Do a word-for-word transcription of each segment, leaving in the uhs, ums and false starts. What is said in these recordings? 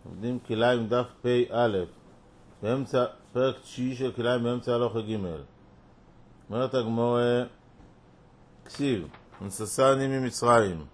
עובדים כליים דף פי א', באמצע, פרק תשיעי של כליים באמצע הלוך ג'. אומרת הגמרא, כסיב, נססני ממצרים,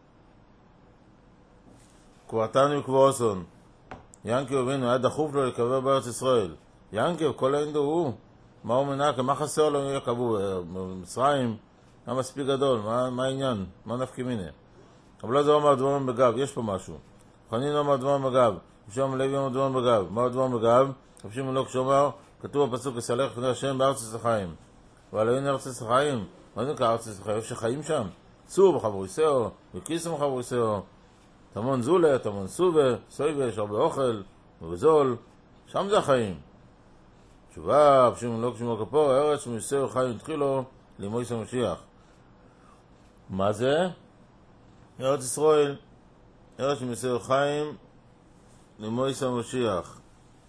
קברתני וקברוסון. ינקב אבינו היה דחוף לו לקבר בארץ ישראל. ינקב, כל האינדו הוא, מה הוא מנקה, מה חסר לו יקבו במצרים? מה מספיק גדול, מה, מה העניין, מה נפקי מיני? אבל לא זה אומר דברים בגב, יש פה משהו. חנין אומר דברים בגב, ושום לוי אומר דברים בגב. מה דברים בגב? חפשים מלוק שאומר, כתוב בפסוק, יסלח לפני השם בארץ החיים. אבל אין ארץ החיים, מה זה כארץ החיים? איפה שחיים שם? צור בחבוריסאו, וקיסם בחבוריסאו, תמון זולה, תמון סובה, סויבה, יש הרבה אוכל, ובזול, שם זה החיים. תשובה, חפשים מלוק שאומר כפור, ארץ שמסעו חיים התחילו, למויס המשיח. מה זה? ארץ ישראל, ארץ שמסעו חיים, למויס המשיח.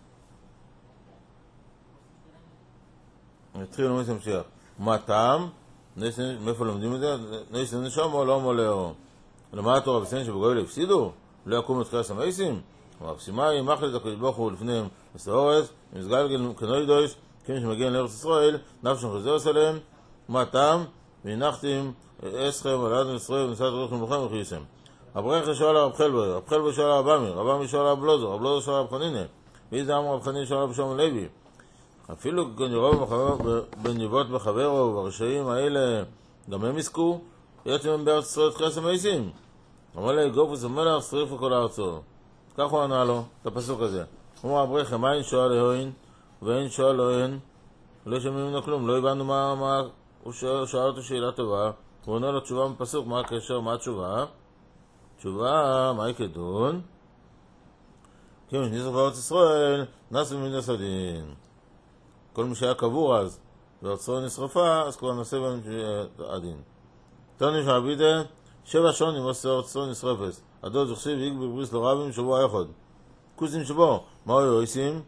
התחיל למויס המשיח. מה טעם? מאיפה לומדים את זה? נס נשום או לא מולאו? למה התורה בסן שבגוי לא הפסידו? לא יקום את חייס המייסים? והפסימאי מחלת הקדוש ברוך הוא לפניהם מסתורס, ומסגלגל כנוידוש, כמי שמגיע לארץ ישראל, נפשם חזר סלם. מה טעם? והנחתם אסכם על אדם ישראל ונסעת רוח למלוכם וחייסם. הברך שואל הרב חלבר, רב חלבר שואל הרב אמיר, רב אמיר שואל הרב בלוזו, רב בלוזו שואל הרב חנינה, ואיזה אמר רב חנינה שואל הרב שלמה לוי. אפילו כנראה בניבות בחברו וברשעים האלה גם הם עסקו, יצאו בארץ ישראל את חייס המייסים. אמר לה, גופוס המלך שריפו כל הארצו. כך הוא ענה לו, את הפסוק הזה. הוא אמר הברך, מה אין שואל להוין ואין שואל להוין, לא שומעים ממנו כלום, לא הבנו מה, מה, הוא שאל אותו שאלה טובה, הוא עונה לו תשובה מפסוק, מה הקשר, מה התשובה? תשובה, מה יקדון? כי משניסו בארץ ישראל, נסו ממינוס הדין. כל מי שהיה קבור אז, וארצו נשרפה, אז כבר נעשה בהם הדין. תוני שעבידה, שבע שונים עושה ארצו נשרפס. הדוד זוכסיב ויג בבריס לרבים שבוע אחד. כוסים שבו, מה היו עושים?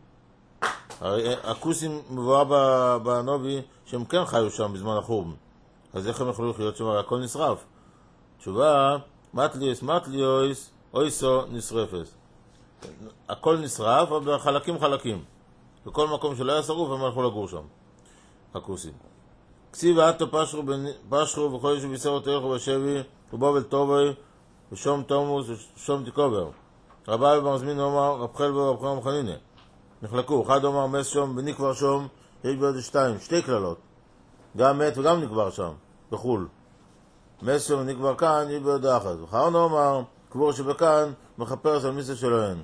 הכוסים מבואה בנובי, שהם כן חיו שם בזמן החורבן. אז איך הם יכולו לחיות שם? הכל נשרף. תשובה, מטליוס, מטליוס, אויסו נשרפס. הכל נשרף, אבל בחלקים חלקים. בכל מקום שלא היה שרוף, הם הלכו לגור שם. הכוסים. כסיב ועתו פשרו, פשרו וחודש ובישר תלכו בשבי, ובובל טובי, ושום תומוס, ושום תיקובר. רבי במזמין אומר, רב חלבר ורב חנן חנינה. נחלקו, אחד אומר מס שום ונקבר שום, יש בידי שתיים, שתי כללות. גם מת וגם נקבר שם, בחול. מס שום ונקבר כאן, יש בידי אחת. וחרן אומר, קבור שבכאן, מחפרס על מיסה שלהן.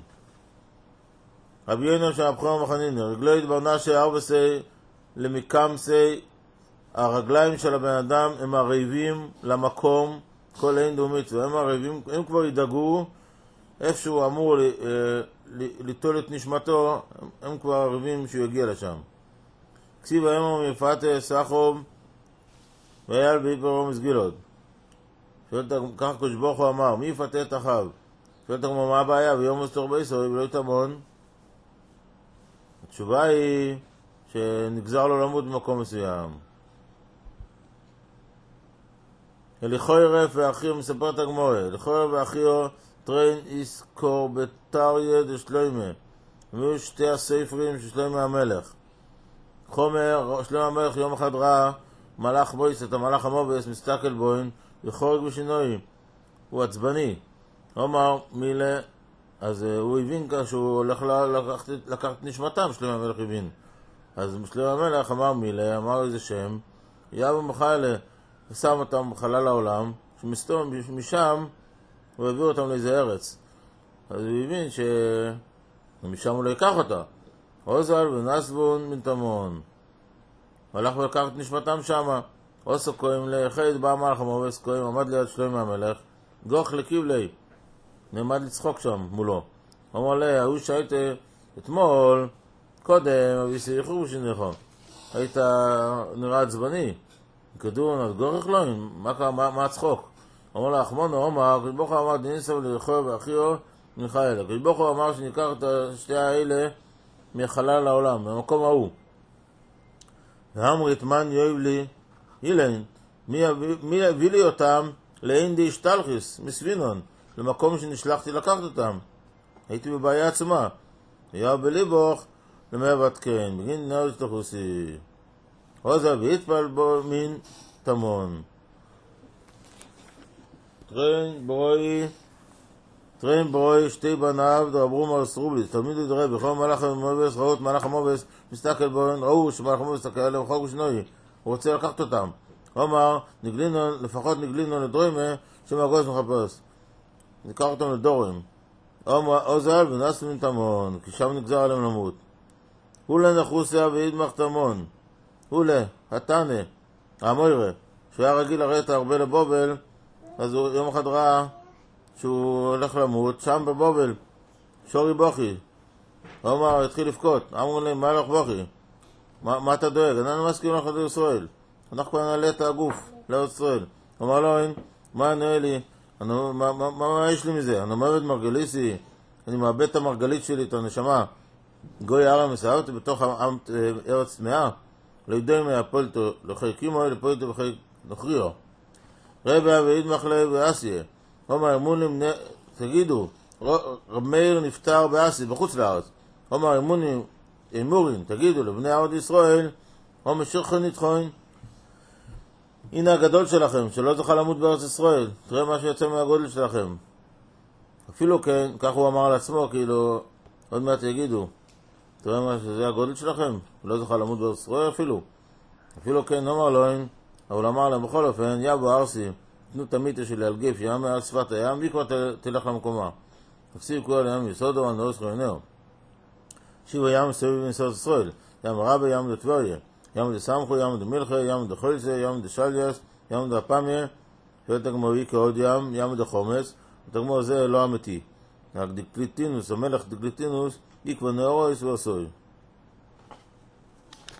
רבי ינון של רב חנן חנינה, רגלו התברנה שארבסי למקמסי, הרגליים של הבן אדם הם הרעבים למקום, כל אין דומית, והם הרעבים, הם כבר ידאגו, איפשהו אמור ליטול את נשמתו, הם כבר הרעבים שהוא יגיע לשם. כסיב האמר מפת סחוב, ואייל ביפרו מסגילוד. כך קדוש ברוך הוא אמר, מי יפתה את אחיו? שואלת הגמרא, מה הבעיה? ויום מסתור בישראל ולא יתמון. התשובה היא שנגזר לו למות במקום מסוים. לכוי רף ואחיר מספר את הגמרא, לכוי רף ואחיר טריין איס קורבטריה דשלוימה, והיו שתי הספרים של שלוימה המלך. חומר, שלוימה המלך יום אחד ראה מלאך בויס, את המלאך המובס מסתכל בוין וחורג בשינוי, הוא עצבני. אומר מילה, אז הוא הבין כשהוא הולך לקחת את נשמתם, שלוימה המלך הבין. אז שלוימה המלך אמר מילה, אמר איזה שם, יאבו מחיילה, ושם אותם בחלל העולם, שמסתום משם הוא העביר אותם לאיזה ארץ. אז הוא הבין שמשם הוא לא ייקח אותה. עוזל ונסבון מן תמון. הלך ולקח את נשמתם שמה. עושו כהים לחד בא מלך המובס כהים, עמד ליד שלוימה המלך, גוח לקיב לי. נעמד לצחוק שם מולו. אמר לה, הוא שהיית אתמול, קודם, אביסי יחור שניחו. היית נראה עצבני. כדור נד גורך לו, מה, מה, מה הצחוק? אמר לה, אחמונו, אמר, קדוש ברוך הוא אמר, דניסו ולכוי ואחיו מיכאל. קדוש ברוך הוא אמר שניקח את השתי האלה מחלל העולם, במקום ההוא. ואמר יתמן יאיב לי, אילן, מי יביא לי אותם לאין די שטלחיס, מסבינון, למקום שנשלחתי לקחת אותם. הייתי בבעיה עצמה. היה בליבוך למעבד כן, בגין נאו שתחוסי. עוזה והתפל בו מין תמון. טרן ברוי, טרן ברוי שתי בניו דרברו מרס רובליס, תלמידו דראה בכל מלאך המובס, ראו מלאך המובס, מסתכל בוהן, ראו שמלאך המובס תקל עליהם חוק ושנוי, הוא רוצה לקחת אותם. אומר, נגלינו, לפחות נגלינו לדרוימה, שמהגוס מחפש. ניקח אותם לדורים. אומר, עוזל ונסו מן תמון, כי שם נגזר עליהם למות. הולה נחוסיה וידמח תמון. הולה, התנה, המוירה, שהוא היה רגיל לראות הרבה לבובל, אז הוא יום אחד ראה שהוא הולך למות, שם בבובל, שורי בוכי. הוא אמר, התחיל לבכות, אמרו להם, מה הלך בוכי? מה, מה אתה דואג? אנחנו מסכים לך לישראל. אנחנו כבר נעלה את הגוף לארץ ישראל. הוא אמר לו, מה נראה לי? אני, מה, מה, מה, מה יש לי מזה? אני מאבד מרגליסי, אני מאבד את המרגלית שלי, את הנשמה. גוי הערם מסערתי בתוך ארץ טמאה, לא יודע מה הפולטו, לחייקים או לפולטו בחייק נוכריו. רבע ועיד מחלה באסיה. אומר, אמונים, תגידו, רב מאיר נפטר באסיה, בחוץ לארץ. אומר, אמונים, אמורים, תגידו לבני ארץ ישראל, אומר, שרחון נתחון. הנה הגדול שלכם, שלא זכה למות בארץ ישראל. תראה מה שיוצא מהגודל שלכם. אפילו כן, כך הוא אמר על עצמו, כאילו, עוד מעט יגידו, תראה מה שזה הגודל שלכם, לא זכה למות בארץ ישראל אפילו. אפילו כן, אמר לו, אבל אמר להם בכל אופן, יבו ארסי, תנו את המיטה שלי על גיף, ים מעל שפת הים, וכבר תלך למקומה. תפסיק כל הים יסודו, הנדרוס חייניהו. שיבו ים מסביב בנסות ישראל, ים רבי, ים דטבריה, ים דסמכו, ים דמילכה, ים דחולסה, ים דשליאס, ים דפמיה, שואלת הגמרי כעוד ים, ים דחומץ, ותגמור זה לא אמיתי. רק דקליטינוס, המלך דקליטינוס, יקבא נאורויס ועשוי.